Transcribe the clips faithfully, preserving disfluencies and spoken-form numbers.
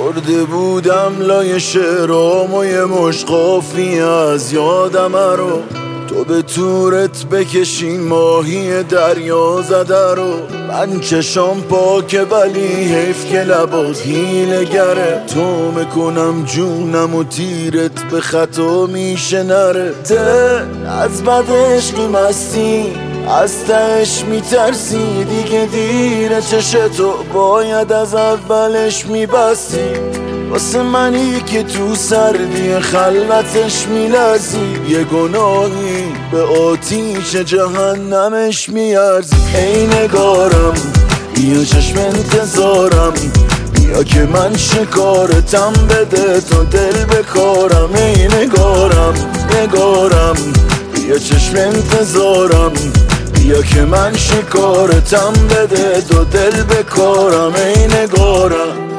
برده بودم لای شعرام و یه مشقافی از یادم رو تو به تورت بکشین ماهی دریا زده رو من چشام پاکه ولی حیف که لبات حیله گره تو میکنم جونم و تیرت به خطا میشه نره ده از بد عشقی مستی از تهش میترسی دیگه دیره چشتو باید از اولش میبستی واسه منی که تو سردی خلوتش میلرزی یه گناهی به آتیش جهنمش میارزی ای نگارم بیا چشم انتظارم بیا که من شکارتم بده تو دل بکارم ای نگارم نگارم بیا چشم انتظارم بیا که من شکارتم بده تو دل بکارم ای نگارم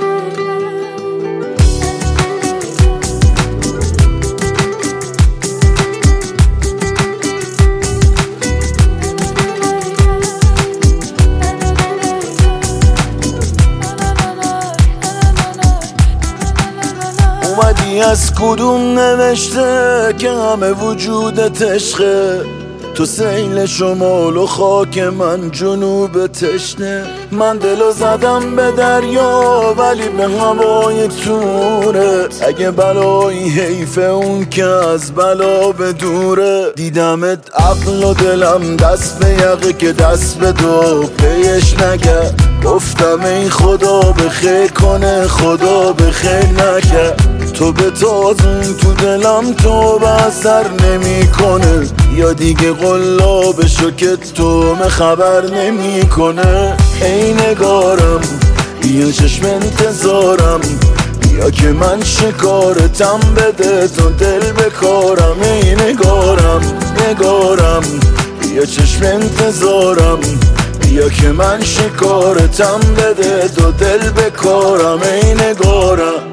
اومدی از کدوم نوشته که همه وجودت عشقه تو سیل شمال و خاک من جنوب تشنه من دلو زدم به دریا ولی به هوای توره اگه بلایی حیف اون که از بلا به دوره دیدمت عقل و دلم دست به یقه که دست به دو پیش نگه گفتم ای خدا به خیر کنه خدا به خیر نکرد تو به تازون تو دلم تو به اثر نمی کنه یا دیگه قلاب شو که تو me خبر نمی کنه ای نگارم بیا چشم انتظارم بیا که من شکارتم بده تو دل بکارم ای نگارم نگارم بیا چشم انتظارم بیا که من شکارتم بده تو دل بکارم ای نگارم